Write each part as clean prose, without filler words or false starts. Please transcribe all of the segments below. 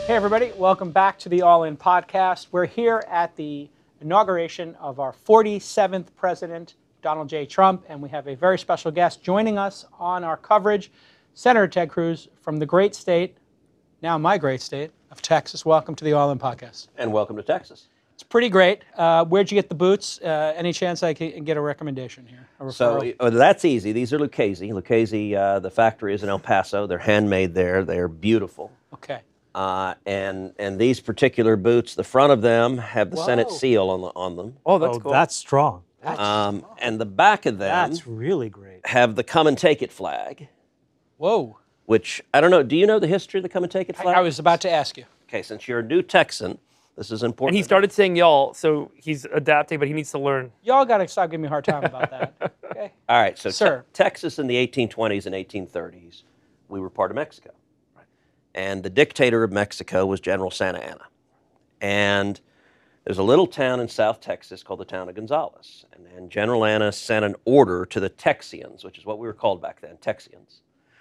Hey, everybody. Welcome back to the All In Podcast. We're here at the inauguration of our 47th president, Donald J. Trump, and we have a very special guest joining us on our coverage, Senator Ted Cruz from the great state, now my great state, of Texas. Welcome to the All In Podcast. And welcome to Texas. It's pretty great. Where'd you get the boots? Any chance I can get a recommendation here? So that's easy. These are Lucchese. Lucchese, the factory is in El Paso. They're handmade there. They're beautiful. Okay. And these particular boots, the front of them have the Senate seal on them. Oh, that's cool. That's strong. And the back of them That's really great. have the Come and Take It flag, Whoa. which, I don't know, do you know the history of the Come and Take It flag? I was about to ask you. Okay, since you're a new Texan, this is important. And he started saying y'all, so he's adapting, but he needs to learn. Y'all got to stop giving me a hard time about that. Okay. All right, so Sir. Texas in the 1820s and 1830s, we were part of Mexico. And the dictator of Mexico was General Santa Anna. And there's a little town in South Texas called the town of Gonzales. And General Anna sent an order to the Texians, which is what we were called back then, Texians,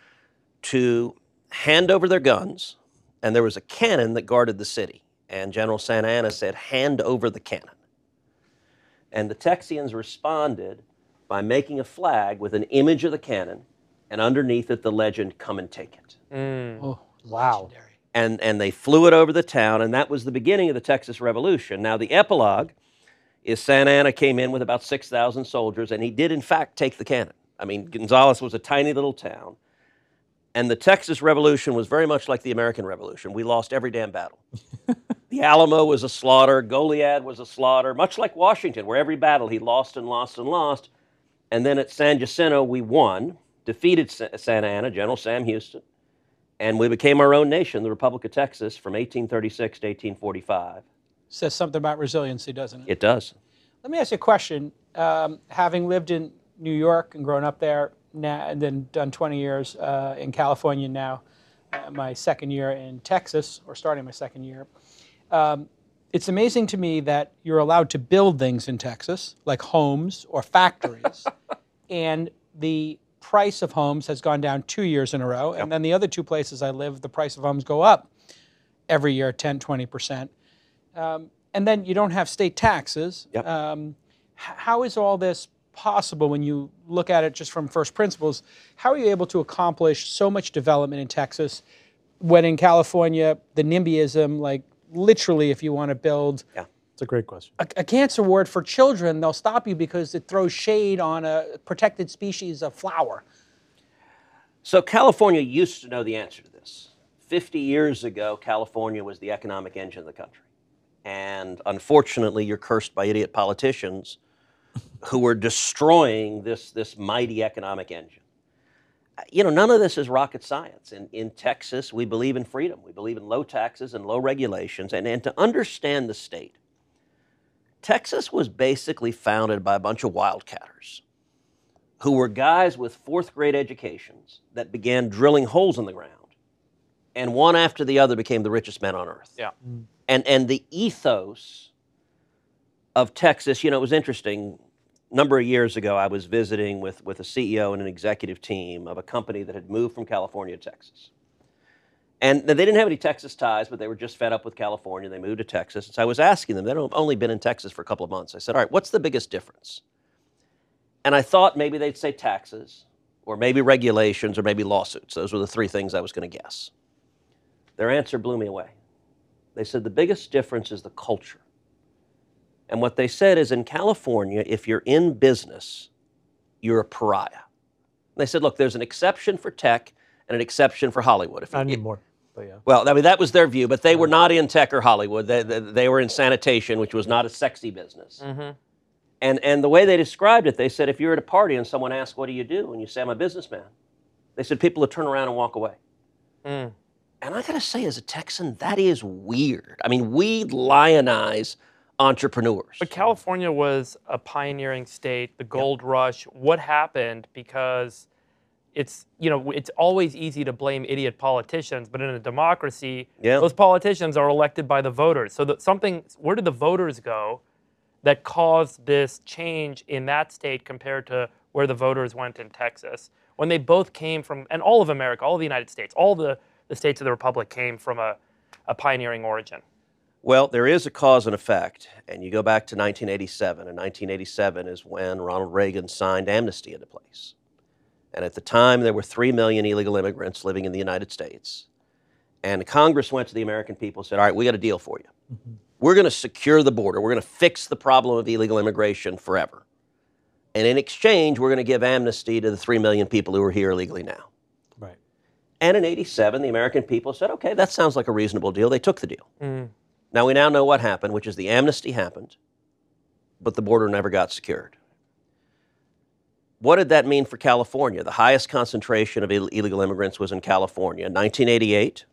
to hand over their guns. And there was a cannon that guarded the city. And General Santa Anna said, hand over the cannon. And the Texians responded by making a flag with an image of the cannon, and underneath it the legend, come and take it. Oh, Wow. legendary. And they flew it over the town, and that was the beginning of the Texas Revolution. Now, the epilogue is Santa Anna came in with about 6,000 soldiers, and he did, in fact, take the cannon. I mean, Gonzales was a tiny little town, and the Texas Revolution was very much like the American Revolution. We lost every damn battle. The Alamo was a slaughter. Goliad was a slaughter, much like Washington, where every battle he lost and lost and lost. And then at San Jacinto, we won, defeated Santa Anna, General Sam Houston, and we became our own nation, the Republic of Texas, from 1836 to 1845. Says something about resiliency, doesn't it? It does. Let me ask you a question. Having lived in New York and grown up there, now, and then done 20 years in California now, my second year in Texas, or starting my second year, it's amazing to me that you're allowed to build things in Texas, like homes or factories, and the price of homes has gone down 2 years in a row, and then the other two places I live, the price of homes go up every year 10, 20%. And then you don't have state taxes. Yep. How is all this possible when you look at it just from first principles? How are you able to accomplish so much development in Texas when in California, the NIMBYism, like literally if you want to build It's a great question. a cancer ward for children, they'll stop you because it throws shade on a protected species of flower. So California used to know the answer to this. 50 years ago, California was the economic engine of the country. And unfortunately, you're cursed by idiot politicians who are destroying this mighty economic engine. You know, none of this is rocket science. In Texas, we believe in freedom. We believe in low taxes and low regulations. And to understand the state, Texas was basically founded by a bunch of wildcatters who were guys with fourth grade educations that began drilling holes in the ground. And one after the other became the richest men on earth. Yeah. And the ethos of Texas, you know, it was interesting. A number of years ago, I was visiting with a CEO and an executive team of a company that had moved from California to Texas. And they didn't have any Texas ties, but they were just fed up with California. They moved to Texas. And so I was asking them, they'd only been in Texas for a couple of months. I said, all right, what's the biggest difference? And I thought maybe they'd say taxes, or maybe regulations, or maybe lawsuits. Those were the three things I was going to guess. Their answer blew me away. They said the biggest difference is the culture. And what they said is in California, if you're in business, you're a pariah. And they said, look, there's an exception for tech and an exception for Hollywood. If I need more, but yeah. Well, I mean, that was their view, but they were not in tech or Hollywood. They were in sanitation, which was not a sexy business. Mm-hmm. And the way they described it, they said, if you're at a party and someone asks, what do you do? And you say, I'm a businessman. They said, people would turn around and walk away. Mm. And I got to say, as a Texan, that is weird. I mean, we lionize entrepreneurs. But California was a pioneering state, the gold rush. What happened? Because it's, you know, it's always easy to blame idiot politicians, but in a democracy, those politicians are elected by the voters. So where did the voters go that caused this change in that state compared to where the voters went in Texas? When they both came from, and all of America, all of the United States, all the states of the Republic came from a a pioneering origin? Well, there is a cause and effect, and you go back to 1987, and 1987 is when Ronald Reagan signed amnesty into place. And at the time, there were 3 million illegal immigrants living in the United States. And Congress went to the American people and said, all right, we got a deal for you. We're going to secure the border. We're going to fix the problem of illegal immigration forever. And in exchange, we're going to give amnesty to the 3 million people who are here illegally now. Right. And in 87, the American people said, okay, that sounds like a reasonable deal. They took the deal. Now, we now know what happened, which is the amnesty happened, but the border never got secured. What did that mean for California? The highest concentration of illegal immigrants was in California. In 1988,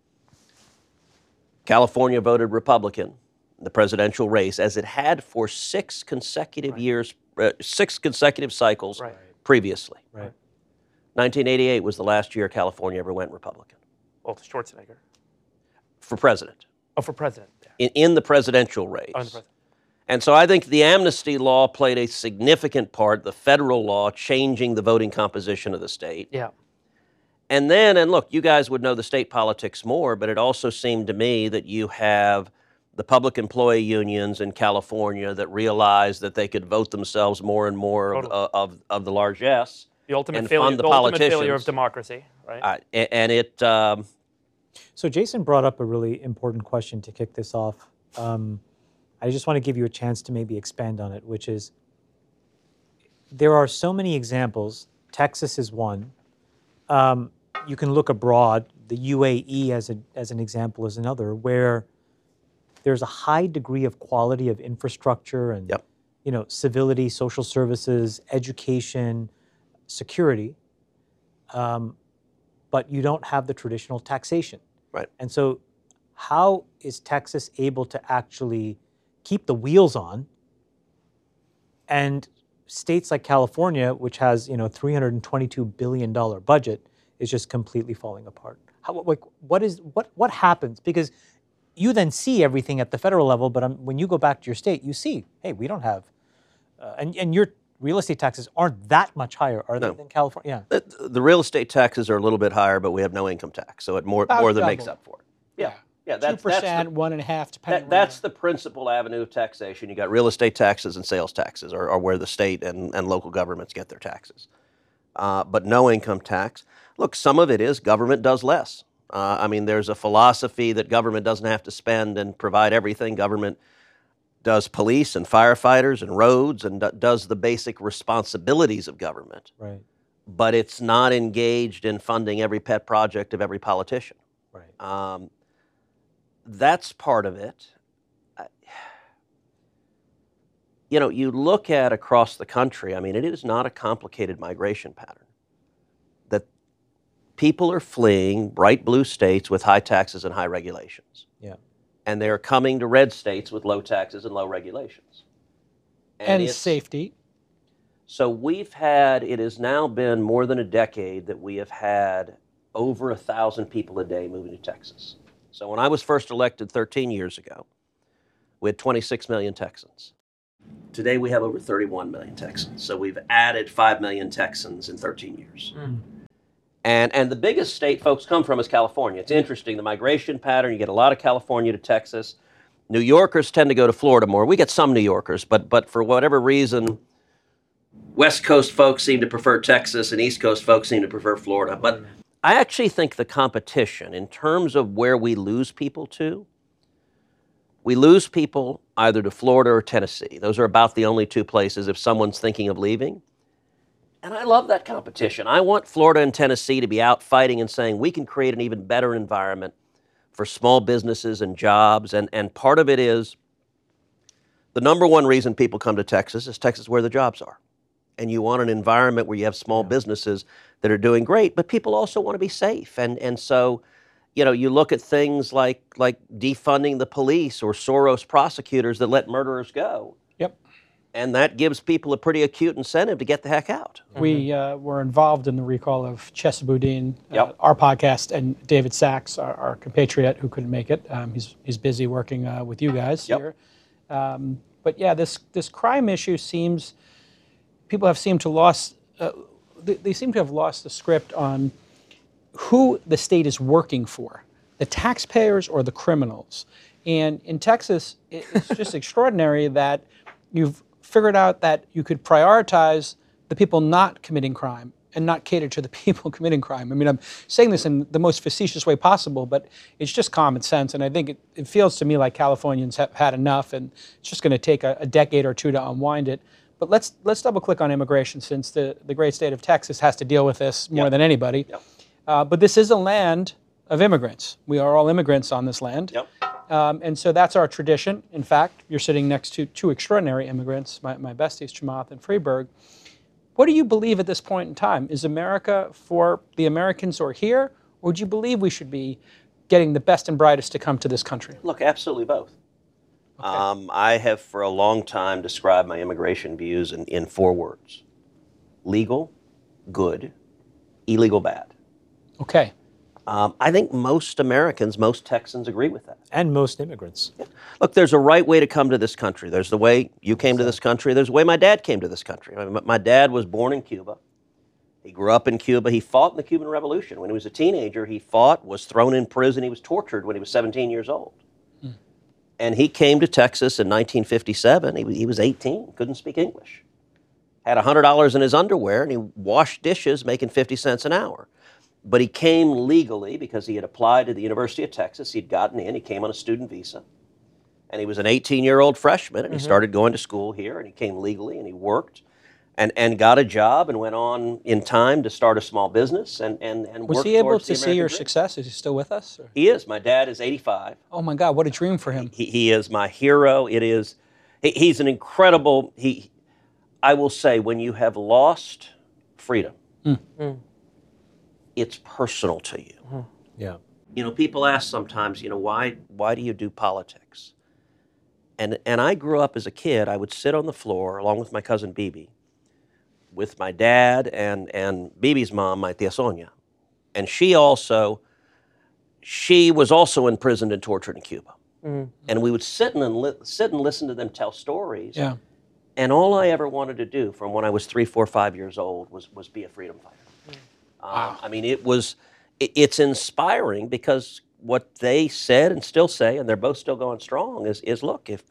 California voted Republican in the presidential race, as it had for 6 consecutive years, 6 consecutive cycles previously. 1988 was the last year California ever went Republican. Well, Schwarzenegger. For president. Oh, for president. In the presidential race. Oh, in the president. And so I think the amnesty law played a significant part, the federal law changing the voting composition of the state. Yeah. And then, and look, you guys would know the state politics more, but it also seemed to me that you have the public employee unions in California that realized that they could vote themselves more and more of the largesse. The ultimate and failure, fund the ultimate failure of democracy, right? And it... So Jason brought up a really important question to kick this off. I just want to give you a chance to maybe expand on it, which is, there are so many examples. Texas is one. You can look abroad. The UAE as an example is another, where there's a high degree of quality of infrastructure and civility, social services, education, security, but you don't have the traditional taxation. Right. And so how is Texas able to actually keep the wheels on, and states like California, which has $322 billion budget, is just completely falling apart? What happens? Because you then see everything at the federal level, but when you go back to your state, you see, hey, we don't have, and your real estate taxes aren't that much higher, are they, than California? Yeah. The real estate taxes are a little bit higher, but we have no income tax, so it more than makes up for it. Yeah, that's 2%, 1.5%, depending. That's the principal avenue of taxation. You got real estate taxes and sales taxes, are where the state and local governments get their taxes. But no income tax. Look, some of it is government does less. I mean, there's a philosophy that government doesn't have to spend and provide everything. Government does police and firefighters and roads and does the basic responsibilities of government. Right. But it's not engaged in funding every pet project of every politician. Right. That's part of it. You look at across the country, I mean, it is not a complicated migration pattern. That people are fleeing bright blue states with high taxes and high regulations. Yeah. And they're coming to red states with low taxes and low regulations. And safety. So it has now been more than a decade that we have had over 1,000 people a day moving to Texas. So when I was first elected 13 years ago, we had 26 million Texans. Today we have over 31 million Texans. So we've added 5 million Texans in 13 years. And the biggest state folks come from is California. It's interesting, the migration pattern, you get a lot of California to Texas. New Yorkers tend to go to Florida more. We get some New Yorkers, but for whatever reason, West Coast folks seem to prefer Texas and East Coast folks seem to prefer Florida. But I actually think the competition, in terms of where we lose people to, we lose people either to Florida or Tennessee. Those are about the only 2 places if someone's thinking of leaving. And I love that competition. I want Florida and Tennessee to be out fighting and saying we can create an even better environment for small businesses and jobs. And part of it is the number one reason people come to Texas is Texas is where the jobs are. And you want an environment where you have small businesses that are doing great, but people also want to be safe. And so, you look at things like defunding the police or Soros prosecutors that let murderers go. Yep. And that gives people a pretty acute incentive to get the heck out. We were involved in the recall of Chesa Boudin, Yep. our podcast, and David Sachs, our compatriot who couldn't make it. He's busy working with you guys Yep. here. But yeah, this crime issue seems... People have seemed to they seem to have lost the script on who the state is working for. the taxpayers or the criminals? And in Texas, it's just extraordinary that you've figured out that you could prioritize the people not committing crime and not cater to the people committing crime. I mean, I'm saying this in the most facetious way possible, but it's just common sense. And I think it feels to me like Californians have had enough, and it's just going to take a decade or two to unwind it. But let's double click on immigration, since the great state of Texas has to deal with this more than anybody. But this is a land of immigrants. We are all immigrants on this land. And so that's our tradition. In fact, you're sitting next to two extraordinary immigrants, my besties, Chamath and Freeberg. What do you believe at this point in time? Is America for the Americans who are here, or do you believe we should be getting the best and brightest to come to this country? Look, absolutely both. Okay. I have for a long time described my immigration views in 4 words: legal, good, illegal, bad. Okay. I think most Americans, most Texans agree with that. And most immigrants. Yeah. Look, there's a right way to come to this country. There's the way you came to this country. There's the way my dad came to this country. I mean, my dad was born in Cuba. He grew up in Cuba. He fought in the Cuban Revolution. When he was a teenager, he fought, was thrown in prison. He was tortured when he was 17 years old. And he came to Texas in 1957. He was 18, couldn't speak English. Had $100 in his underwear, and he washed dishes making 50 cents an hour. But he came legally because he had applied to the University of Texas. He'd gotten in. He came on a student visa. And he was an 18-year-old freshman, and he started going to school here, and he came legally, and he worked and got a job and went on in time to start a small business and Was work he able towards to the see your American dream. success? Is he still with us? Or? He is. My dad is 85. Oh my God, what a dream for him. He is my hero. He's an incredible, I will say, when you have lost freedom, it's personal to you. Yeah. You know, people ask sometimes, why do you do politics? And I grew up as a kid, I would sit on the floor along with my cousin Bibi, with my dad and Bibi's mom, my tia Sonia. And she was also imprisoned and tortured in Cuba. And we would sit and listen to them tell stories. Yeah. And all I ever wanted to do from when I was 3, 4, 5 years old was be a freedom fighter. Wow. I mean, it's inspiring, because what they said and still say, and they're both still going strong, is look, if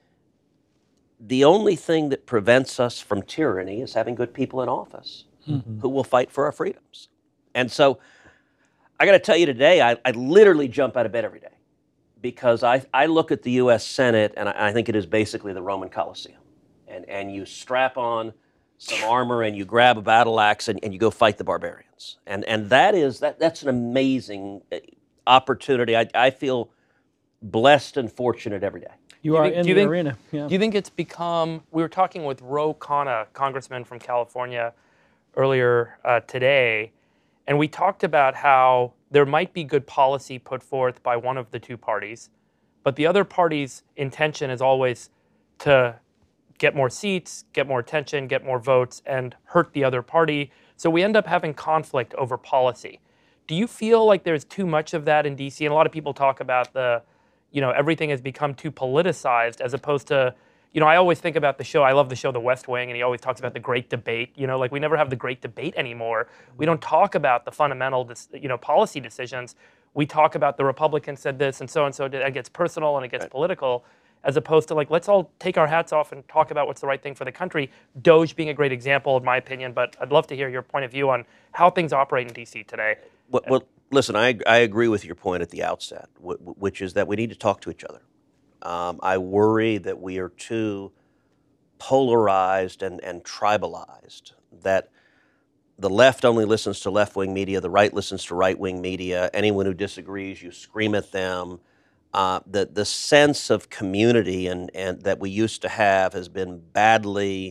the only thing that prevents us from tyranny is having good people in office who will fight for our freedoms. And so I got to tell you today, I literally jump out of bed every day, because I look at the U.S. Senate, and I think it is basically the Roman Colosseum. And you strap on some armor and you grab a battle axe and you go fight the barbarians. And that's an amazing opportunity. I feel blessed and fortunate every day. You are in the arena. Yeah. Do you think it's become, we were talking with Ro Khanna, congressman from California, earlier today, and we talked about how there might be good policy put forth by one of the two parties, but the other party's intention is always to get more seats, get more attention, get more votes, and hurt the other party. So we end up having conflict over policy. Do you feel like there's too much of that in D.C.? And a lot of people talk about everything has become too politicized, as opposed to, I always think about the show, I love the show The West Wing, and he always talks about the great debate. Like we never have the great debate anymore. We don't talk about the fundamental, policy decisions. We talk about the Republicans said this and so did. It gets personal and it gets political, as opposed to let's all take our hats off and talk about what's the right thing for the country. Doge being a great example, in my opinion, but I'd love to hear your point of view on how things operate in D.C. today. Well, listen, I agree with your point at the outset, which is that we need to talk to each other. I worry that we are too polarized and tribalized, that the left only listens to left-wing media, the right listens to right-wing media. Anyone who disagrees, you scream at them. The sense of community and that we used to have has been badly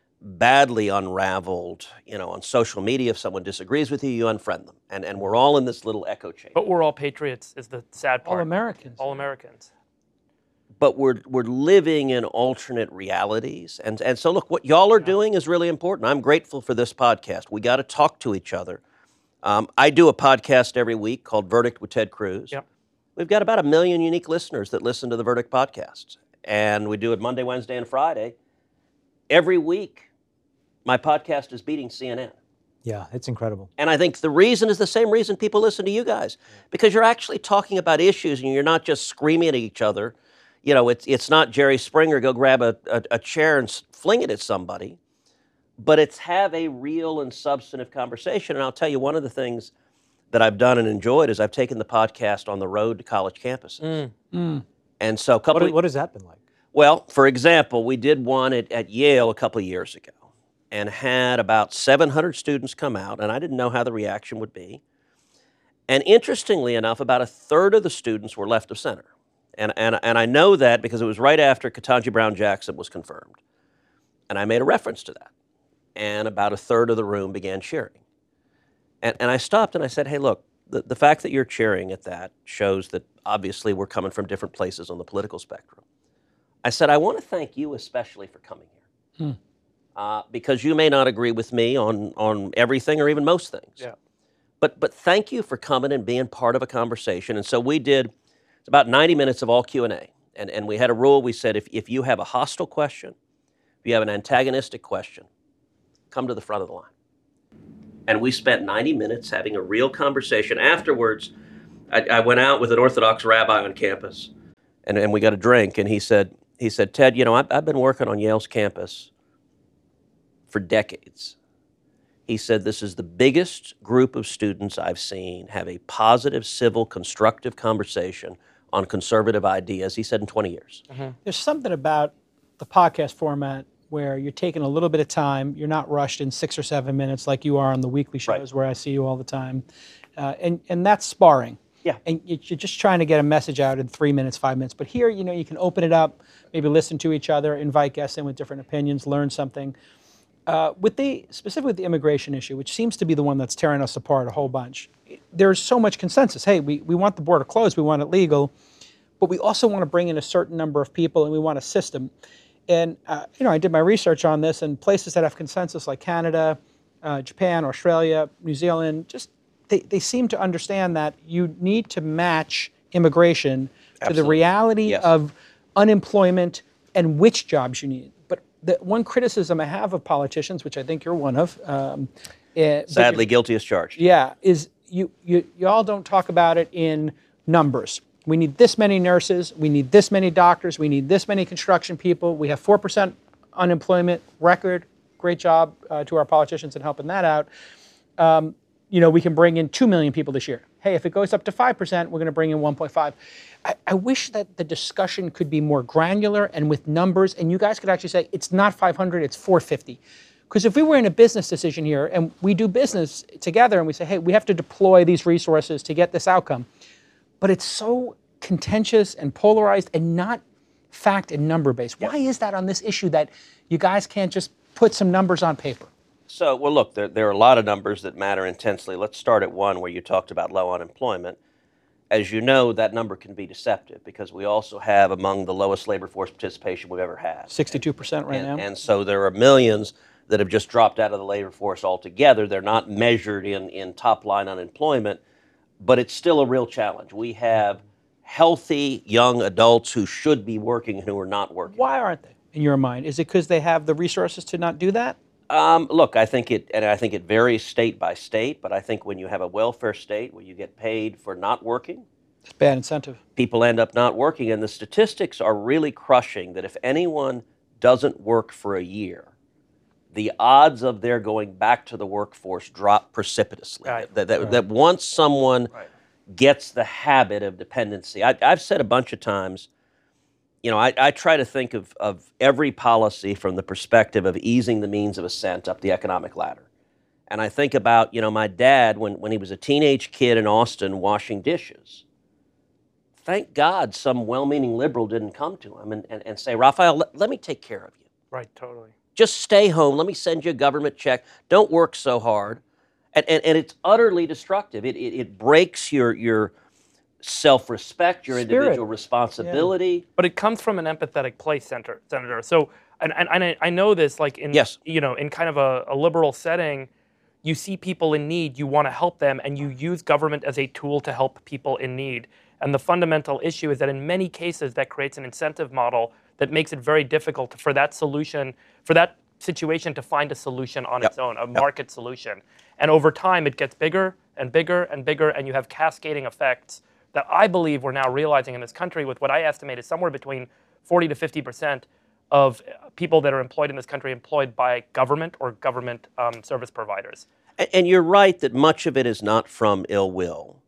unraveled. On social media, if someone disagrees with you, you unfriend them. And we're all in this little echo chamber. But we're all patriots is the sad part. All Americans. All Americans. But we're living in alternate realities. And so, look, what y'all are doing is really important. I'm grateful for this podcast. We got to talk to each other. I do a podcast every week called Verdict with Ted Cruz. Yep. We've got about 1 million unique listeners that listen to the Verdict podcast. And we do it Monday, Wednesday, and Friday. Every week, my podcast is beating CNN. Yeah, it's incredible. And I think the reason is the same reason people listen to you guys, because you're actually talking about issues and you're not just screaming at each other. You know, it's not Jerry Springer, go grab a chair and fling it at somebody, but it's have a real and substantive conversation. And I'll tell you, one of the things that I've done and enjoyed is I've taken the podcast on the road to college campuses. And so What has that been like? well, for example, we did one at Yale a couple of years ago and had about 700 students come out, and I didn't know how the reaction would be. And interestingly enough, about a third of the students were left of center. And I know that because it was right after Ketanji Brown Jackson was confirmed. And I made a reference to that. And about a third of the room began cheering. And I stopped and I said, hey, look, the fact that you're cheering at that shows that obviously we're coming from different places on the political spectrum. I said, I want to thank you especially for coming here. Because you may not agree with me on everything or even most things. Yeah. But thank you for coming and being part of a conversation. And so we did about 90 minutes of all Q&A. And we had a rule. We said, if you have a hostile question, if you have an antagonistic question, come to the front of the line. And we spent 90 minutes having a real conversation. Afterwards, I went out with an Orthodox rabbi on campus, and we got a drink. And he said, Ted, you know, I've been working on Yale's campus for decades. He said, this is the biggest group of students I've seen have a positive, civil, constructive conversation on conservative ideas, he said, in 20 years. There's something about the podcast format where you're taking a little bit of time. You're not rushed in 6 or 7 minutes like you are on the weekly shows where I see you all the time. And that's sparring. Yeah. And you're just trying to get a message out in 3 minutes, 5 minutes. But here, you know, you can open it up, maybe listen to each other, invite guests in with different opinions, learn something. Specifically with the immigration issue, which seems to be the one that's tearing us apart a whole bunch, there's so much consensus. Hey, we want the border closed, we want it legal, but we also want to bring in a certain number of people and we want a system. And, you know, I did my research on this, and places that have consensus like Canada, Japan, Australia, New Zealand, just they seem to understand that you need to match immigration to the reality of unemployment and which jobs you need. But the one criticism I have of politicians, which I think you're one of, sadly guilty as charged. Yeah, is you all don't talk about it in numbers. We need this many nurses, we need this many doctors, we need this many construction people. We have 4% unemployment record. Great job to our politicians in helping that out. You know, we can bring in 2 million people this year. Hey, if it goes up to 5%, we're going to bring in 1.5. I wish that the discussion could be more granular and with numbers, and you guys could actually say, it's not 500, it's 450. Because if we were in a business decision here, and we do business together, and we say, hey, we have to deploy these resources to get this outcome, but it's so contentious and polarized and not fact and number based. Why is that on this issue that you guys can't just put some numbers on paper? So, well, look, there are a lot of numbers that matter intensely. Let's start at one where you talked about low unemployment. As you know, that number can be deceptive because we also have among the lowest labor force participation we've ever had. 62% right now. And so there are millions that have just dropped out of the labor force altogether. They're not measured in top-line unemployment, but it's still a real challenge. We have healthy young adults who should be working and who are not working. Why aren't they, in your mind? Is it because they have the resources to not do that? Look, I think it varies state by state, but I think when you have a welfare state where you get paid for not working, it's bad incentive. People end up not working, and the statistics are really crushing that if anyone doesn't work for a year, the odds of their going back to the workforce drop precipitously. Right. That once someone gets the habit of dependency, I've said a bunch of times, you know, I try to think of every policy from the perspective of easing the means of ascent up the economic ladder. And I think about, you know, my dad, when he was a teenage kid in Austin washing dishes, thank God some well-meaning liberal didn't come to him and say, Raphael, let me take care of you. Right, totally. Just stay home. Let me send you a government check. Don't work so hard. And it's utterly destructive. It breaks your self-respect, your individual responsibility. Yeah. But it comes from an empathetic place, Senator. So, and I know this, like in you know, in kind of a liberal setting, you see people in need, you want to help them, and you use government as a tool to help people in need. And the fundamental issue is that in many cases that creates an incentive model that makes it very difficult for that solution, for that situation to find a solution on Yep. its own, a market solution. And over time, it gets bigger and bigger and bigger, and you have cascading effects that I believe we're now realizing in this country with what I estimate is somewhere between 40 to 50% of people that are employed in this country employed by government or government service providers. And you're right that much of it is not from ill will.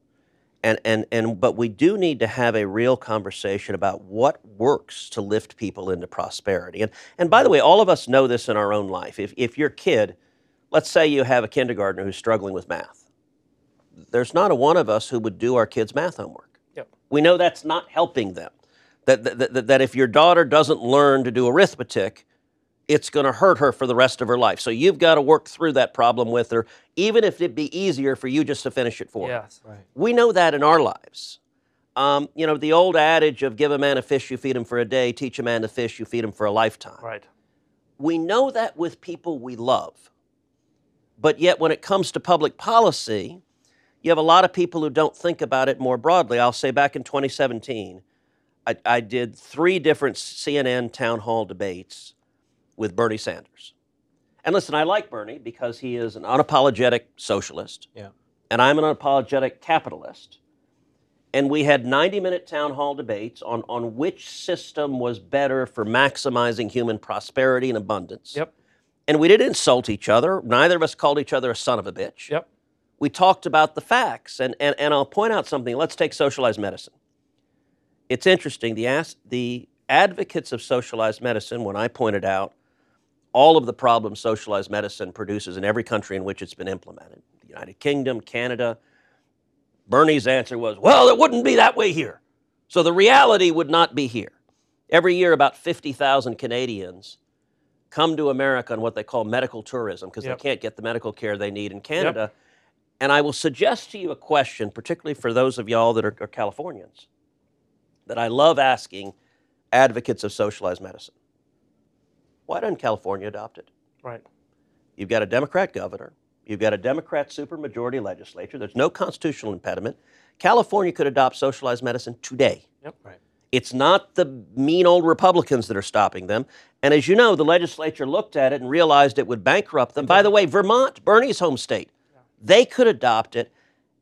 But we do need to have a real conversation about what works to lift people into prosperity. And by the way, all of us know this in our own life. If your kid, let's say you have a kindergartner who's struggling with math, there's not a one of us who would do our kids' math homework. Yep. We know that's not helping them. That if your daughter doesn't learn to do arithmetic, it's going to hurt her for the rest of her life. So you've got to work through that problem with her, even if it'd be easier for you just to finish it for her. Yes. Right. We know that in our lives. You know, the old adage of give a man a fish, you feed him for a day, teach a man to fish, you feed him for a lifetime. Right. We know that with people we love. But yet when it comes to public policy, you have a lot of people who don't think about it more broadly. I'll say back in 2017, I did 3 different CNN town hall debates with Bernie Sanders. And listen, I like Bernie because he is an unapologetic socialist. Yeah. And I'm an unapologetic capitalist. And we had 90-minute town hall debates on which system was better for maximizing human prosperity and abundance. Yep. And we didn't insult each other. Neither of us called each other a son of a bitch. Yep. We talked about the facts. And I'll point out something. Let's take socialized medicine. It's interesting. The advocates of socialized medicine, when I pointed out all of the problems socialized medicine produces in every country in which it's been implemented, the United Kingdom, Canada, Bernie's answer was, well, it wouldn't be that way here. So the reality would not be here. Every year, about 50,000 Canadians come to America on what they call medical tourism because Yep. they can't get the medical care they need in Canada. Yep. And I will suggest to you a question, particularly for those of y'all that are Californians, that I love asking advocates of socialized medicine. Why doesn't California adopt it? Right. You've got a Democrat governor. You've got a Democrat supermajority legislature. There's no constitutional impediment. California could adopt socialized medicine today. Yep. Right. It's not the mean old Republicans that are stopping them. And as you know, the legislature looked at it and realized it would bankrupt them. By the way, Vermont, Bernie's home state, they could adopt it.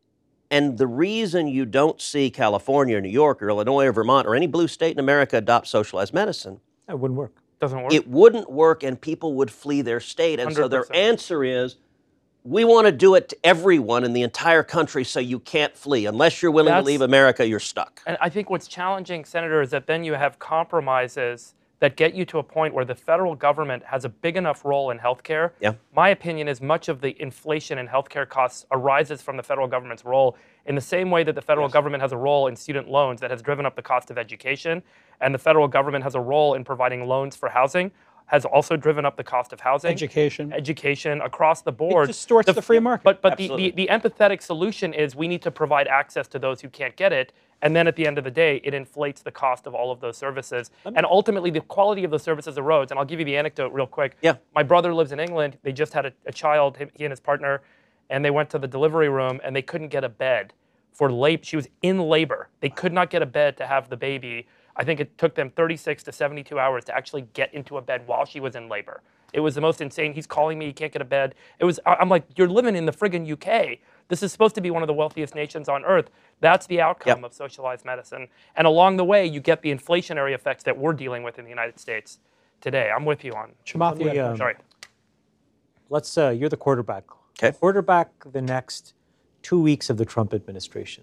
And the reason you don't see California or New York or Illinois or Vermont or any blue state in America adopt socialized medicine, That wouldn't work. Doesn't work. it wouldn't work and people would flee their state. And so their 100%. answer is, we want to do it to everyone in the entire country so you can't flee. Unless you're willing to leave America, you're stuck. And I think what's challenging, Senator, is that then you have compromises that get you to a point where the federal government has a big enough role in healthcare. Yeah. My opinion is much of the inflation in healthcare costs arises from the federal government's role in the same way that the federal government has a role in student loans that has driven up the cost of education, and the federal government has a role in providing loans for housing, has also driven up the cost of housing. Education across the board. It distorts the free market. But the empathetic solution is we need to provide access to those who can't get it. And then at the end of the day, it inflates the cost of all of those services. And ultimately, the quality of those services erodes. And I'll give you the anecdote real quick. Yeah. My brother lives in England. They just had a child, he and his partner, and they went to the delivery room and they couldn't get a bed for labor. She was in labor. They could not get a bed to have the baby. I think it took them 36 to 72 hours to actually get into a bed while she was in labor. It was the most insane. He's calling me, he can't get a bed. I'm like, you're living in the friggin' UK. This is supposed to be one of the wealthiest nations on earth. That's the outcome of socialized medicine. And along the way, you get the inflationary effects that we're dealing with in the United States today. I'm with you on. Chamath, you had- Sorry. Let's. You're the quarterback. Okay. Quarterback the next 2 weeks of the Trump administration.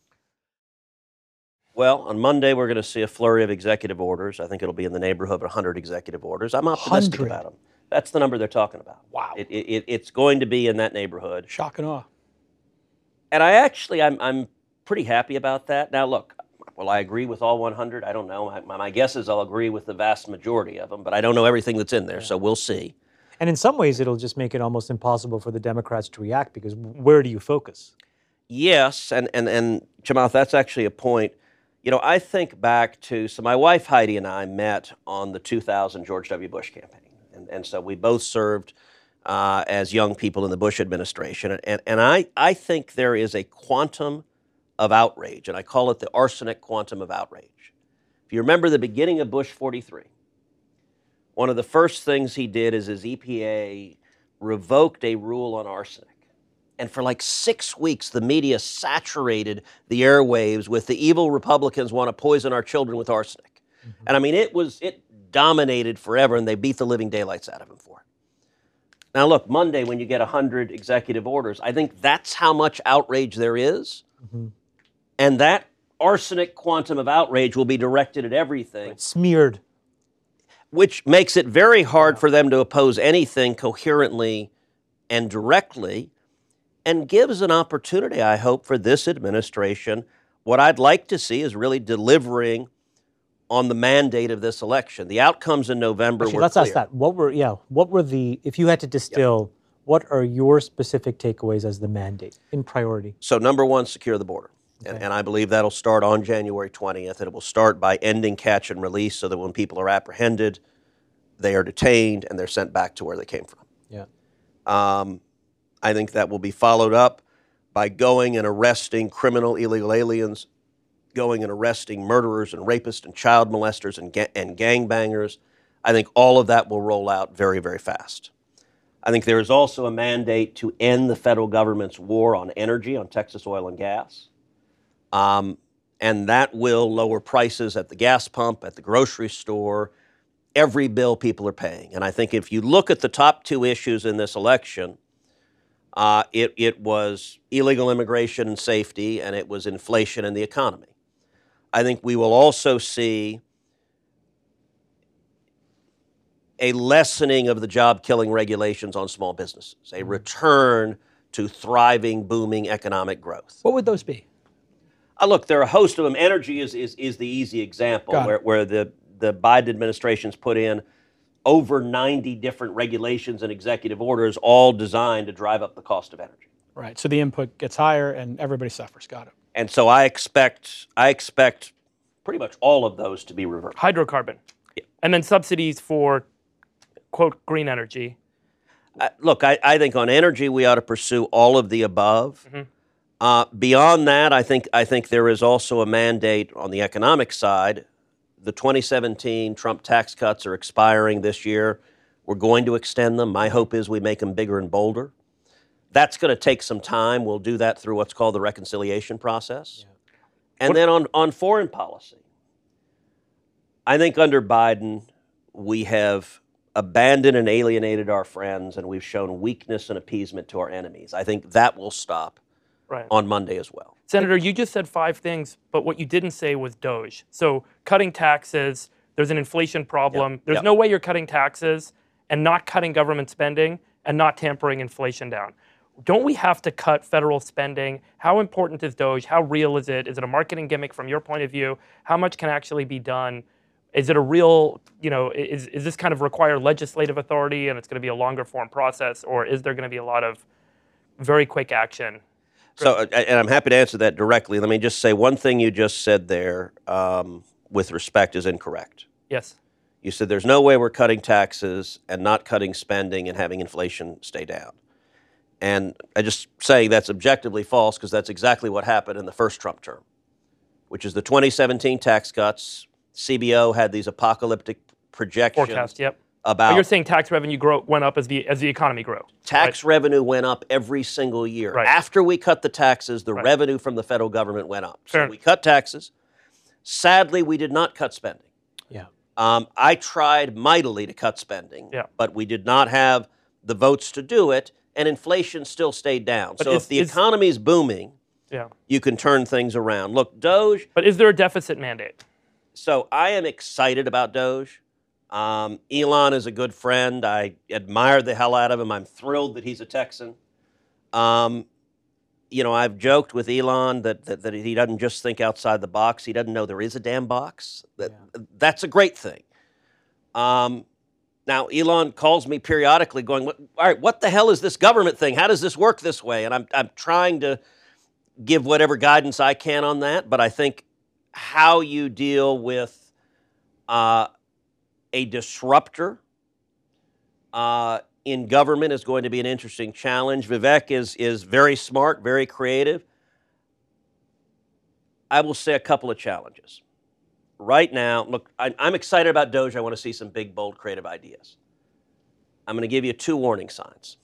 Well, on Monday, we're going to see a flurry of executive orders. I think it'll be in the neighborhood of 100 executive orders. I'm optimistic 100? about them. That's the number they're talking about. Wow. It's going to be in that neighborhood. Shock and awe. And I'm pretty happy about that. Now, look, will I agree with all 100? I don't know. My guess is I'll agree with the vast majority of them, but I don't know everything that's in there, so we'll see. And in some ways, it'll just make it almost impossible for the Democrats to react because where do you focus? Yes, and Chamath, that's actually a point. You know, I think back to, so my wife Heidi and I met on the 2000 George W. Bush campaign. And so we both served as young people in the Bush administration. And I think there is a quantum of outrage, and I call it the arsenic quantum of outrage. If you remember the beginning of Bush 43, one of the first things he did is his EPA revoked a rule on arsenic. And for like 6 weeks, the media saturated the airwaves with the evil Republicans want to poison our children with arsenic. Mm-hmm. And I mean, it dominated forever, and they beat the living daylights out of him for it. Now, look, Monday, when you get 100 executive orders, I think that's how much outrage there is. Mm-hmm. And that arsenic quantum of outrage will be directed at everything. Right. Smeared. Which makes it very hard for them to oppose anything coherently and directly, and gives an opportunity, I hope, for this administration. What I'd like to see is really delivering on the mandate of this election. The outcomes in November Actually, were let's clear. ask that. What were the, if you had to distill, what are your specific takeaways as the mandate in priority? So number one, secure the border. Okay. And I believe that'll start on January 20th. And it will start by ending catch and release so that when people are apprehended, they are detained and they're sent back to where they came from. Yeah. I think that will be followed up by going and arresting criminal illegal aliens, going and arresting murderers and rapists and child molesters and gangbangers. I think all of that will roll out very, very fast. I think there is also a mandate to end the federal government's war on energy, on Texas oil and gas. And that will lower prices at the gas pump, at the grocery store, every bill people are paying. And I think if you look at the top two issues in this election, it was illegal immigration and safety, and it was inflation and the economy. I think we will also see a lessening of the job-killing regulations on small businesses, a return to thriving, booming economic growth. What would those be? Look, there are a host of them. Energy is the easy example, where the Biden administration's put in over 90 different regulations and executive orders, all designed to drive up the cost of energy. Right. So the input gets higher and everybody suffers. Got it. And so I expect pretty much all of those to be reversed. Hydrocarbon. Yeah. And then subsidies for, quote, green energy. Look, I think on energy we ought to pursue all of the above. Mm-hmm. Beyond that, I think there is also a mandate on the economic side. The 2017 Trump tax cuts are expiring this year. We're going to extend them. My hope is we make them bigger and bolder. That's going to take some time. We'll do that through what's called the reconciliation process. Yeah. And then on foreign policy, I think under Biden, we have abandoned and alienated our friends, and we've shown weakness and appeasement to our enemies. I think that will stop on Monday as well. Senator, you just said 5 things, but what you didn't say was DOGE. So cutting taxes, there's an inflation problem. There's no way you're cutting taxes and not cutting government spending and not tampering inflation down. Don't we have to cut federal spending? How important is DOGE? How real is it? Is it a marketing gimmick from your point of view? How much can actually be done? Is it a real, is this kind of require legislative authority and it's going to be a longer form process, or is there going to be a lot of very quick action? So, and I'm happy to answer that directly. Let me just say one thing you just said there with respect is incorrect. Yes. You said there's no way we're cutting taxes and not cutting spending and having inflation stay down. And I just say that's objectively false because that's exactly what happened in the first Trump term, which is the 2017 tax cuts. CBO had these apocalyptic projections. Forecast, yep. About but you're saying tax revenue went up as the economy grew. Tax revenue went up every single year. Right. After we cut the taxes, the revenue from the federal government went up. So we cut taxes. Sadly, we did not cut spending. Yeah. I tried mightily to cut spending, but we did not have the votes to do it, and inflation still stayed down. But so if the economy is booming, you can turn things around. Look, DOGE. But is there a deficit mandate? So I am excited about DOGE. Elon is a good friend. I admire the hell out of him. I'm thrilled that he's a Texan. I've joked with Elon that he doesn't just think outside the box. He doesn't know there is a damn box. That's a great thing. Now, Elon calls me periodically going, all right, what the hell is this government thing? How does this work this way? And I'm trying to give whatever guidance I can on that. But I think how you deal with a disruptor in government is going to be an interesting challenge. Vivek is very smart, very creative. I will say a couple of challenges. right now, look, I'm excited about DOGE. I want to see some big, bold, creative ideas. I'm going to give you 2 warning signs.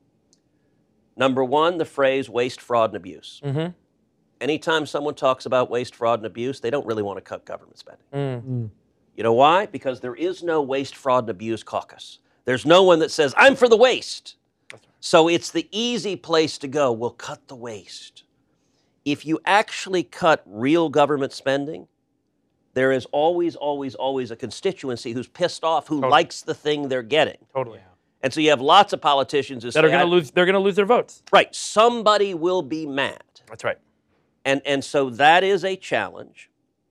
Number 1, the phrase waste, fraud, and abuse. Mm-hmm. Anytime someone talks about waste, fraud, and abuse, they don't really want to cut government spending. Mm. You know why? Because there is no waste, fraud, and abuse caucus. There's no one that says, I'm for the waste. So it's the easy place to go. We'll cut the waste. If you actually cut real government spending, there is always, always, always a constituency who's pissed off, who likes the thing they're getting. Totally. Yeah. And so you have lots of politicians who That are going to lose. They're going to lose their votes. Right. Somebody will be mad. That's right. And so that is a challenge.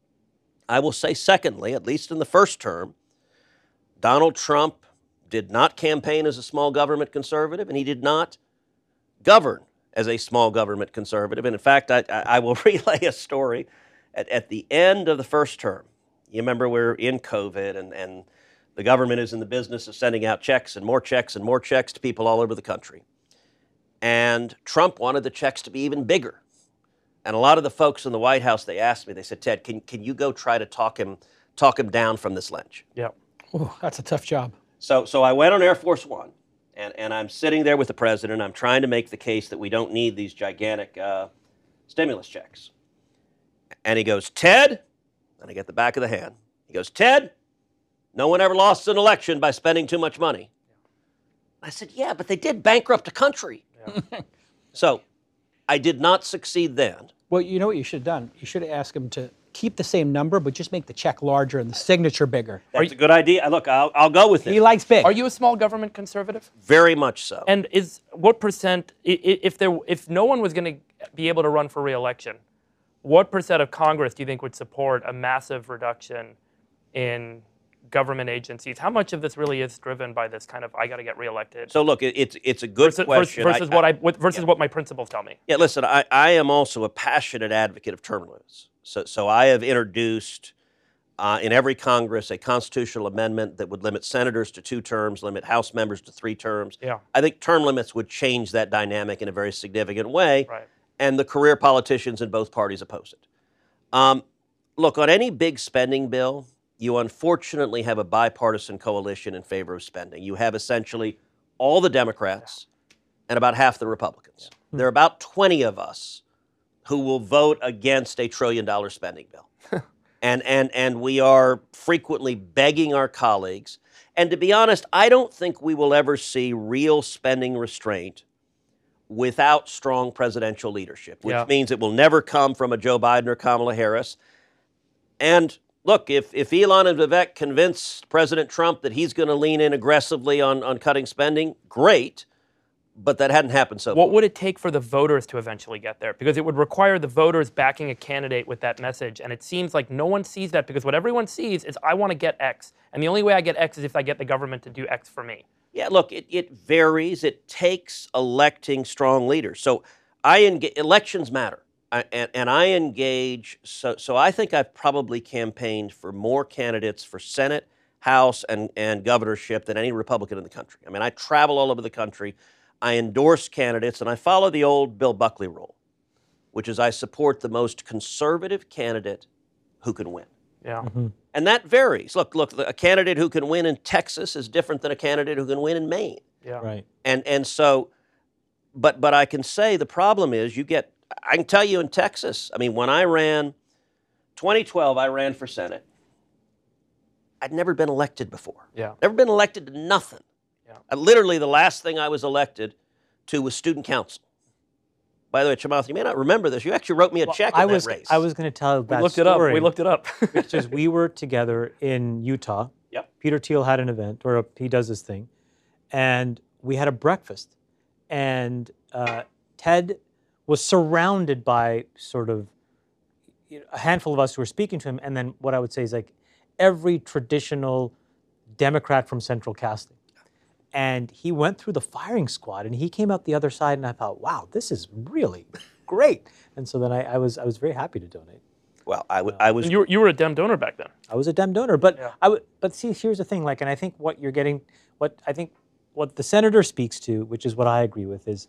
I will say, secondly, at least in the first term, Donald Trump did not campaign as a small government conservative, and he did not govern as a small government conservative. And in fact, I will relay a story. At the end of the first term, you remember we're in COVID, and the government is in the business of sending out checks and more checks and more checks to people all over the country. And Trump wanted the checks to be even bigger. And a lot of the folks in the White House, they asked me, they said, Ted, can you go try to talk him down from this ledge? Yeah. Ooh, that's a tough job. So I went on Air Force One, and I'm sitting there with the president. I'm trying to make the case that we don't need these gigantic stimulus checks. And he goes, Ted, and I get the back of the hand. He goes, Ted, no one ever lost an election by spending too much money. I said, yeah, but they did bankrupt a country. Yeah. So I did not succeed then. Well, you know what you should have done? You should have asked him to keep the same number, but just make the check larger and the signature bigger. That's a good idea. Look, I'll go with it. He likes big. Are you a small government conservative? Very much so. And what percent, if no one was going to be able to run for re-election, what percent of Congress do you think would support a massive reduction in government agencies? How much of this really is driven by this kind of I got to get reelected? So look, it's a good question. Versus what my principles tell me. Yeah, listen, I am also a passionate advocate of term limits. So I have introduced in every Congress a constitutional amendment that would limit senators to 2 terms, limit House members to 3 terms. Yeah. I think term limits would change that dynamic in a very significant way. Right. And the career politicians in both parties oppose it. Look, on any big spending bill, you unfortunately have a bipartisan coalition in favor of spending. You have essentially all the Democrats and about half the Republicans. There are about 20 of us who will vote against a $1 trillion spending bill. and we are frequently begging our colleagues. And to be honest, I don't think we will ever see real spending restraint without strong presidential leadership, which means it will never come from a Joe Biden or Kamala Harris. And look, if Elon and Vivek convince President Trump that he's going to lean in aggressively on cutting spending, great, but that hadn't happened so far. What would it take for the voters to eventually get there? Because it would require the voters backing a candidate with that message, and it seems like no one sees that, because what everyone sees is I want to get X, and the only way I get X is if I get the government to do X for me. Yeah, look, it varies. It takes electing strong leaders. So elections matter. And I engage, so I think I've probably campaigned for more candidates for Senate, House, and governorship than any Republican in the country. I mean, I travel all over the country. I endorse candidates, and I follow the old Bill Buckley rule, which is I support the most conservative candidate who can win. Yeah. Mm-hmm. And that varies. Look, a candidate who can win in Texas is different than a candidate who can win in Maine. Yeah. Right. And so, but I can say the problem is I can tell you in Texas, I mean, when I ran, 2012, I ran for Senate. I'd never been elected before. Yeah. Never been elected to nothing. Yeah. Literally, the last thing I was elected to was student council. By the way, Chamath, you may not remember this. You actually wrote me a check in that race. I was going to tell that We looked story. it up. We looked it up. Which is we were together in Utah. Yep. Peter Thiel had an event, or he does this thing, and we had a breakfast. And Ted was surrounded by sort of a handful of us who were speaking to him, and then what I would say is like every traditional Democrat from Central Casting. And he went through the firing squad, and he came out the other side, and I thought, wow, this is really great. And so then I was very happy to donate. Well, I was. And you were a Dem donor back then. I was a Dem donor, but Yeah. But see, here's the thing, and I think what you're getting, what the senator speaks to, which is what I agree with, is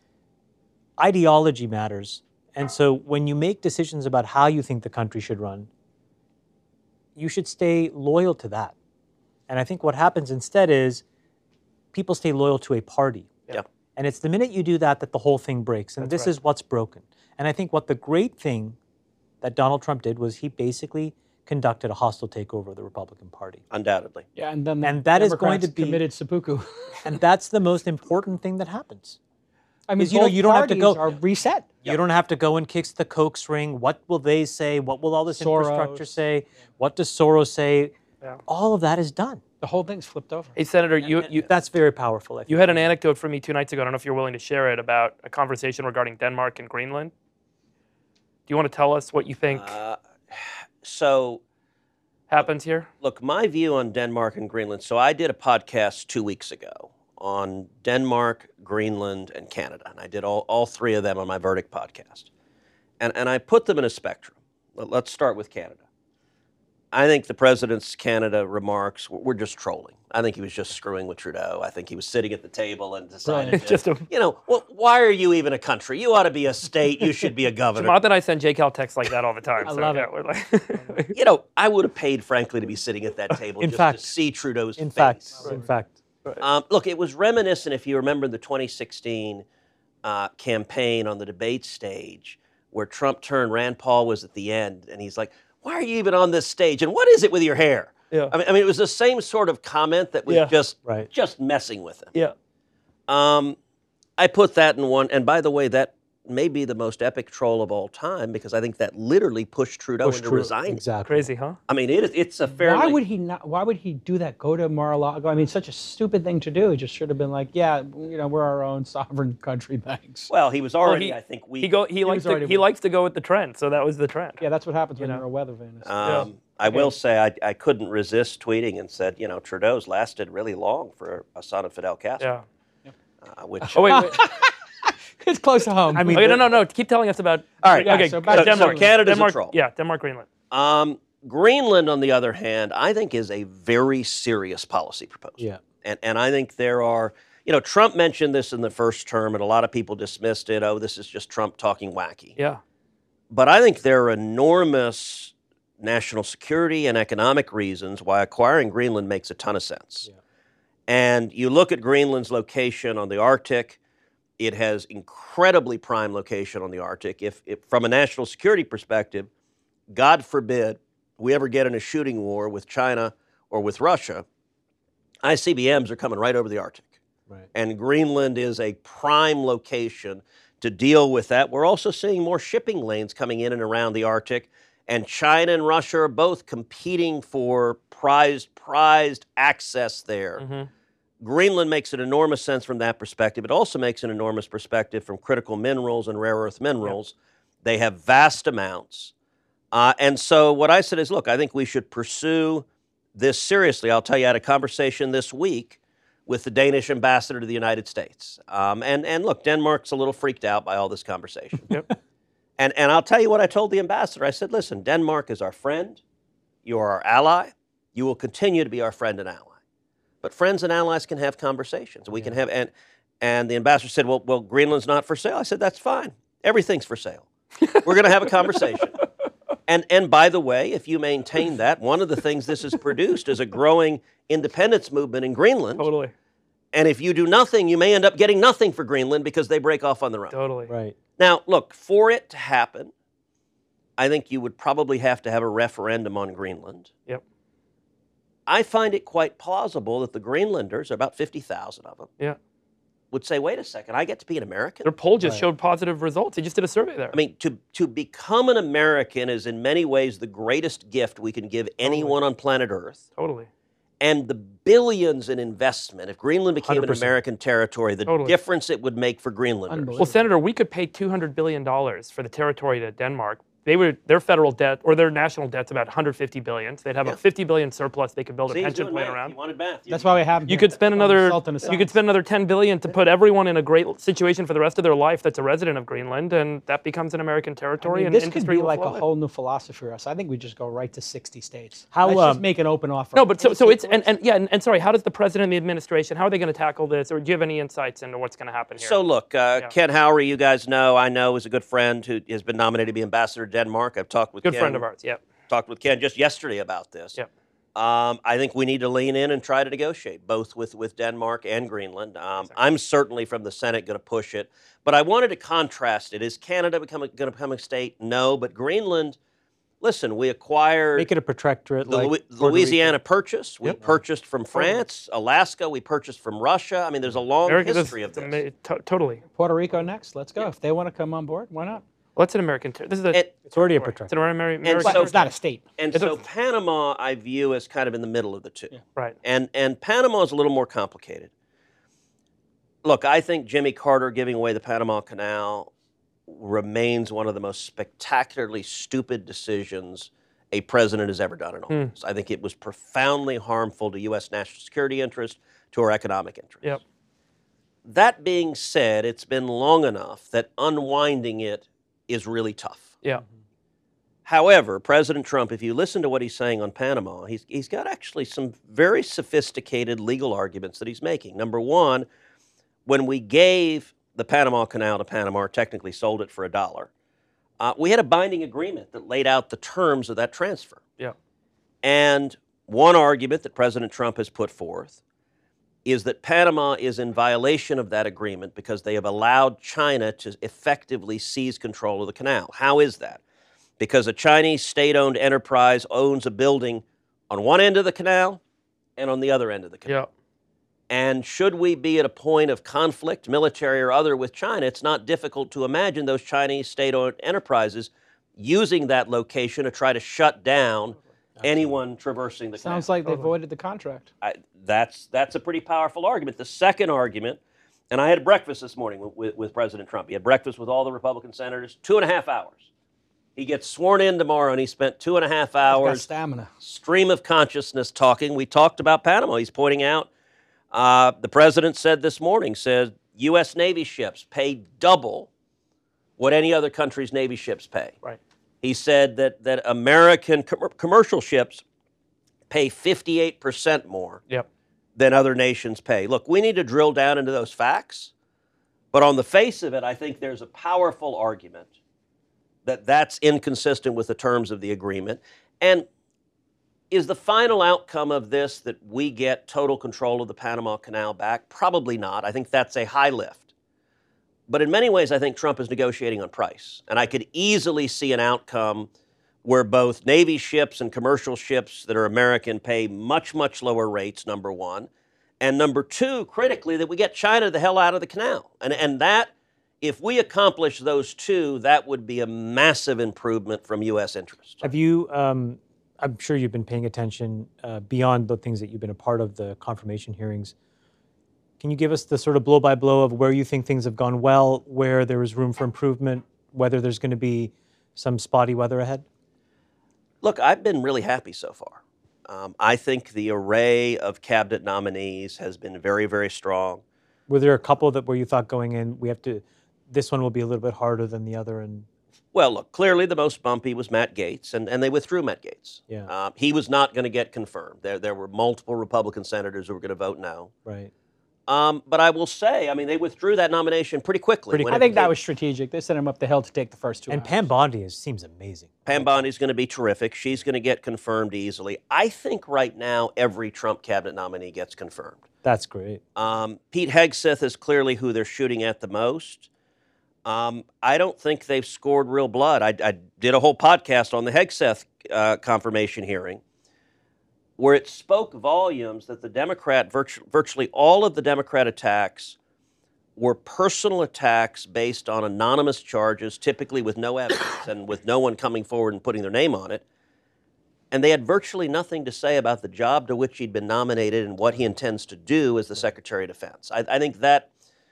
ideology matters. And so when you make decisions about how you think the country should run, you should stay loyal to that. And I think what happens instead is people stay loyal to a party. Yeah. And it's the minute you do that that the whole thing breaks. And this is what's broken. And I think what the great thing that Donald Trump did was he basically conducted a hostile takeover of the Republican Party. Undoubtedly. Yeah, and then And that is going to be committed seppuku. And that's the most important thing that happens. I mean, you don't have to go. Are reset. You don't have to go and kick the coke string. What will they say? What will all this infrastructure say? What does Soros say? Yeah. All of that is done. The whole thing's flipped over. Hey, Senator, That's very powerful. I think. you had an anecdote from me 2 nights ago. I don't know if you're willing to share it about a conversation regarding Denmark and Greenland. Do you want to tell us what you think So, happens here? look, my view on Denmark and Greenland. So I did a podcast 2 weeks ago on Denmark, Greenland, and Canada. And I did all three of them on my Verdict podcast. And I put them in a spectrum. Let's start with Canada. I think the president's Canada remarks were just trolling. I think he was just screwing with Trudeau. I think he was sitting at the table and decided, well, why are you even a country? You ought to be a state. You should be a governor. Not that I send JCal texts like that all the time. I love it. We're like I would have paid, frankly, to be sitting at that table to see Trudeau's In face. fact. Look, it was reminiscent, if you remember the 2016 campaign on the debate stage, where Trump turned, Rand Paul was at the end, and he's like, why are you even on this stage? And what is it with your hair? Yeah. I mean, it was the same sort of comment that was just messing with him. Yeah. I put that in one, and by the way, that may be the most epic troll of all time, because I think that literally pushed Trudeau into resigning. Exactly. Crazy, huh? I mean, it's a fairly... Why would he not? Why would he do that? Go to Mar-a-Lago? I mean, such a stupid thing to do. He just should have been like, yeah, we're our own sovereign country. Thanks. Well, he was already, Well, I think, weak. He likes to go with the trend, so that was the trend. Yeah, that's what happens when you're a weather vane. I will say I couldn't resist tweeting and said, Trudeau's lasted really long for a son of Fidel Castro. Yeah. Which, Oh wait. It's close to home. I mean, Okay, no. Keep telling us about. All right. Okay. So about Denmark. Canada's a Denmark, troll. Yeah, Denmark, Greenland. Greenland, on the other hand, I think is a very serious policy proposal. Yeah. And I think there are, Trump mentioned this in the first term, and a lot of people dismissed it. Oh, this is just Trump talking wacky. Yeah. But I think there are enormous national security and economic reasons why acquiring Greenland makes a ton of sense. Yeah. And you look at Greenland's location on the Arctic, it has incredibly prime location on the Arctic. If from a national security perspective, God forbid we ever get in a shooting war with China or with Russia, ICBMs are coming right over the Arctic. Right. And Greenland is a prime location to deal with that. We're also seeing more shipping lanes coming in and around the Arctic, and China and Russia are both competing for prized access there. Mm-hmm. Greenland makes an enormous sense from that perspective. It also makes an enormous perspective from critical minerals and rare earth minerals. Yep. They have vast amounts. And so what I said is, look, I think we should pursue this seriously. I'll tell you, I had a conversation this week with the Danish ambassador to the United States. And look, Denmark's a little freaked out by all this conversation. Yep. And I'll tell you what I told the ambassador. I said, listen, Denmark is our friend. You are our ally. You will continue to be our friend and ally. But friends and allies can have conversations. We can have, and the ambassador said, well, Greenland's not for sale. I said, that's fine. Everything's for sale. We're going to have a conversation. And by the way, if you maintain that, one of the things this has produced is a growing independence movement in Greenland. Totally. And if you do nothing, you may end up getting nothing for Greenland because they break off on their own. Totally. Right. Now, look, for it to happen, I think you would probably have to have a referendum on Greenland. Yep. I find it quite plausible that the Greenlanders, about 50,000 of them, would say, wait a second, I get to be an American? Their poll just showed positive results. They just did a survey there. I mean, to become an American is in many ways the greatest gift we can give anyone on planet Earth. Totally. And the billions in investment, if Greenland became 100%. an American territory, the difference it would make for Greenlanders. Well, Senator, we could pay $200 billion for the territory to Denmark. Their federal debt or their national debt's about $150 billion. So they'd have a $50 billion surplus. They could build a pension plan around. You wanted math. That's why we have. You could spend another $10 billion to put everyone in a great situation for the rest of their life that's a resident of Greenland, and that becomes an American territory. And this industry could be will like a flow in. whole new philosophy for us. I think we just go right to 60 states. How, Let's just make an open offer. No, but so it's and sorry, how does the president and the administration, how are they going to tackle this, or do you have any insights into what's going to happen here? So look, Ken Howry, you guys know, I know, is a good friend who has been nominated to be ambassador to Denmark. I've talked with Good Ken. friend of ours, yeah. talked with Ken just yesterday about this. Yep. I think we need to lean in and try to negotiate, both with Denmark and Greenland. I'm certainly from the Senate going to push it, but I wanted to contrast it. Is Canada going to become a state? No, but Greenland. Listen, we acquired Make it a protectorate. the like Louisiana Purchase. We Yep. purchased from France. Alaska, we purchased from Russia. I mean, there's a long history of this. Totally. Puerto Rico next. Let's go. If they want to come on board, why not? Well, it's an American. This is a. It's already a It's protectorate. an American. And But so- it's not a state. And It's so a- Panama, I view as kind of in the middle of the two. Right. And Panama is a little more complicated. Look, I think Jimmy Carter giving away the Panama Canal remains one of the most spectacularly stupid decisions a president has ever done in office. I think it was profoundly harmful to U.S. national security interest, to our economic interest. Yep. That being said, it's been long enough that unwinding it is really tough. Yeah. However, President Trump, if you listen to what he's saying on Panama, he's got actually some very sophisticated legal arguments that he's making. Number one, when we gave the Panama Canal to Panama, or technically sold it for $1, we had a binding agreement that laid out the terms of that transfer. Yeah. And one argument that President Trump has put forth is that Panama is in violation of that agreement because they have allowed China to effectively seize control of the canal. How is that? Because a Chinese state-owned enterprise owns a building on one end of the canal and on the other end of the canal. Yeah. And should we be at a point of conflict, military or other, with China, it's not difficult to imagine those Chinese state-owned enterprises using that location to try to shut down anyone traversing the canal. Sounds like they voided the contract. That's a pretty powerful argument. The second argument, and I had breakfast this morning with President Trump. He had breakfast with all the Republican senators, 2.5 hours. He gets sworn in tomorrow, and he spent 2.5 He's got hours stamina. stream of consciousness talking. We talked about Panama. He's pointing out, the president said this morning, said U.S. Navy ships pay double what any other country's Navy ships pay. Right. He said that American commercial ships pay 58% more Yep. than other nations pay. Look, we need to drill down into those facts, but on the face of it, I think there's a powerful argument that that's inconsistent with the terms of the agreement. And is the final outcome of this that we get total control of the Panama Canal back? Probably not. I think that's a high lift. But in many ways, I think Trump is negotiating on price. And I could easily see an outcome where both Navy ships and commercial ships that are American pay much, much lower rates, number one. And number two, critically, that we get China the hell out of the canal. And that, if we accomplish those two, that would be a massive improvement from U.S. interest. Have you, I'm sure you've been paying attention beyond the things that you've been a part of, the confirmation hearings. Can you give us the sort of blow-by-blow of where you think things have gone well, where there is room for improvement, whether there's going to be some spotty weather ahead? Look, I've been really happy so far. I think the array of cabinet nominees has been very, very strong. Were there a couple that where you thought going in, this one will be a little bit harder than the other? And Well, look, clearly the most bumpy was Matt Gaetz, and they withdrew Matt Gaetz. Yeah. He was not going to get confirmed. There were multiple Republican senators who were going to vote no. right. But I will say, I mean, they withdrew that nomination pretty quickly. when I it think that became- was strategic. They sent him up the hill to take the first two. And rounds. Pam Bondi seems amazing. Pam Bondi's going to be terrific. She's going to get confirmed easily. I think right now every Trump cabinet nominee gets confirmed. That's great. Pete Hegseth is clearly who they're shooting at the most. I don't think they've scored real blood. I did a whole podcast on the Hegseth confirmation hearing where it spoke volumes that the Democrat, virtually all of the Democrat attacks were personal attacks based on anonymous charges, typically with no evidence and with no one coming forward and putting their name on it. And they had virtually nothing to say about the job to which he'd been nominated and what he intends to do as the Secretary of Defense. I think that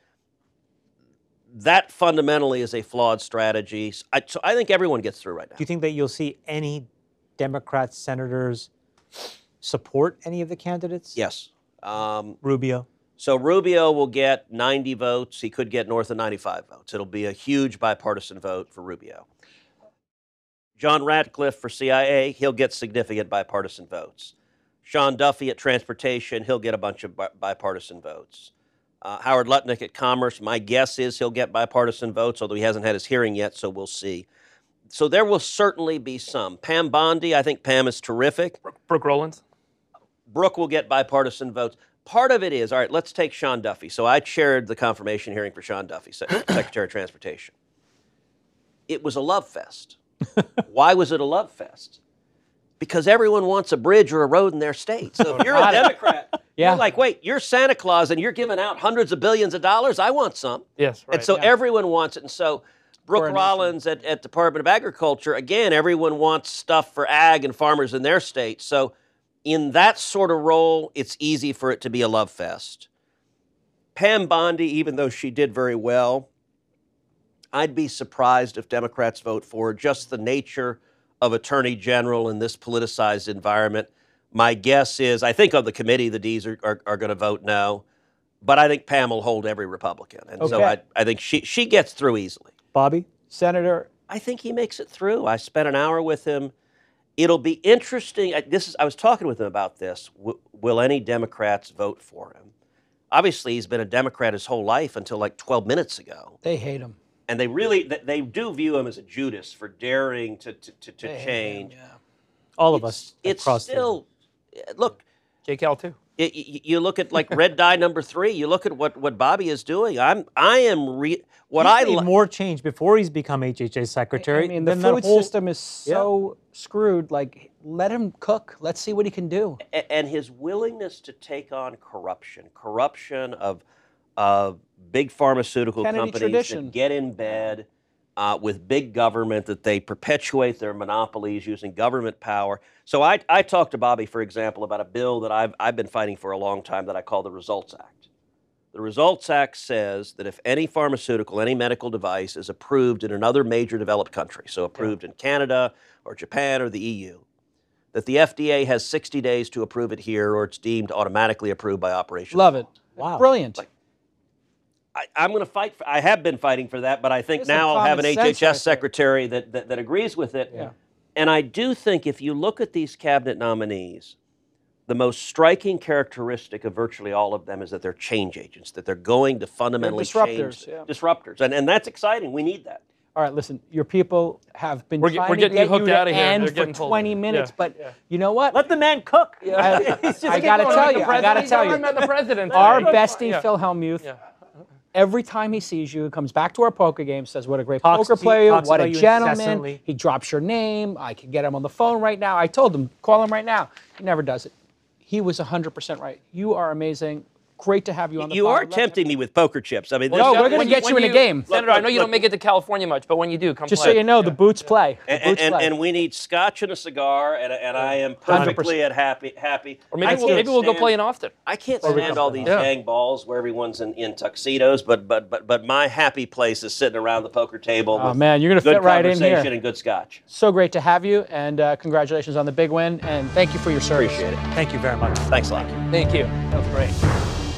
fundamentally is a flawed strategy. So I think everyone gets through right now. Do you think that you'll see any Democrat senators support any of the candidates? Yes. Rubio? So Rubio will get 90 votes. He could get north of 95 votes. It'll be a huge bipartisan vote for Rubio. John Ratcliffe for CIA, he'll get significant bipartisan votes. Sean Duffy at Transportation, he'll get a bunch of bipartisan votes. Howard Lutnick at Commerce, my guess is he'll get bipartisan votes, although he hasn't had his hearing yet, so we'll see. So there will certainly be some. Pam Bondi, I think Pam is terrific. Brooke Rollins? Brooke will get bipartisan votes. Part of it is, all right, let's take Sean Duffy. So I chaired the confirmation hearing for Sean Duffy, Secretary of Transportation. It was a love fest. Why was it a love fest? Because everyone wants a bridge or a road in their state. So if you're a Democrat, you're like, wait, you're Santa Claus and you're giving out hundreds of billions of dollars. I want some. Yes, right. And so everyone wants it. And so Brooke Rollins at Department of Agriculture, again, everyone wants stuff for ag and farmers in their state. So in that sort of role, it's easy for it to be a love fest. Pam Bondi, even though she did very well, I'd be surprised if Democrats vote for her. Just the nature of Attorney General in this politicized environment. My guess is, I think on the committee, the Ds are going to vote no. But I think Pam will hold every Republican. And so I think she gets through easily. Bobby? Senator? I think he makes it through. I spent an hour with him. It'll be interesting. I was talking with him about this. Will any Democrats vote for him? Obviously, he's been a Democrat his whole life until like 12 minutes ago. They hate him. And they do view him as a Judas for daring to change. All of us. It's still, look. JCal too. You look at like red dye number 3. You look at what Bobby is doing. More change before he's become HHS secretary. I mean, the food system is so screwed. Like, let him cook. Let's see what he can do. And his willingness to take on corruption of big pharmaceutical companies that get in bed with big government, that they perpetuate their monopolies using government power. So I talked to Bobby, for example, about a bill that I've been fighting for a long time that I call the Results Act. The Results Act says that if any pharmaceutical, any medical device is approved in another major developed country, so approved in Canada or Japan or the EU, that the FDA has 60 days to approve it here, or it's deemed automatically approved by Operation. Love it. Wow. Brilliant. I'm going to fight. I have been fighting for that, but I think now I'll have an HHS secretary that agrees with it. Yeah. And I do think if you look at these cabinet nominees, the most striking characteristic of virtually all of them is that they're change agents, that they're going to fundamentally change. Disruptors. And that's exciting. We need that. All right, listen, your people have been we're trying getting to you hooked out of here. end for 20 minutes, but you know what? Let the man cook. I got to tell you, the president. Our bestie, Phil Hellmuth, every time he sees you, he comes back to our poker game, says what a great poker player, what a gentleman. He drops your name. I can get him on the phone right now. I told him, call him right now. He never does it. He was 100% right. You are amazing. Great to have you on the podcast. You are tempting me with poker chips. I mean, no, we're going to get you in a game. Senator, I know you don't make it to California much, but when you do, come just play. So you know, the boots play. And we need scotch and a cigar, and I am perfectly happy. Or maybe we'll go play in Austin. I can't stand all these gang balls where everyone's in tuxedos, but my happy place is sitting around the poker table. Oh man, you're going to fit right in here. Good conversation and good scotch. So great to have you, and congratulations on the big win, and thank you for your service. Appreciate it. Thank you very much. Thanks a lot. Thank you. That was great.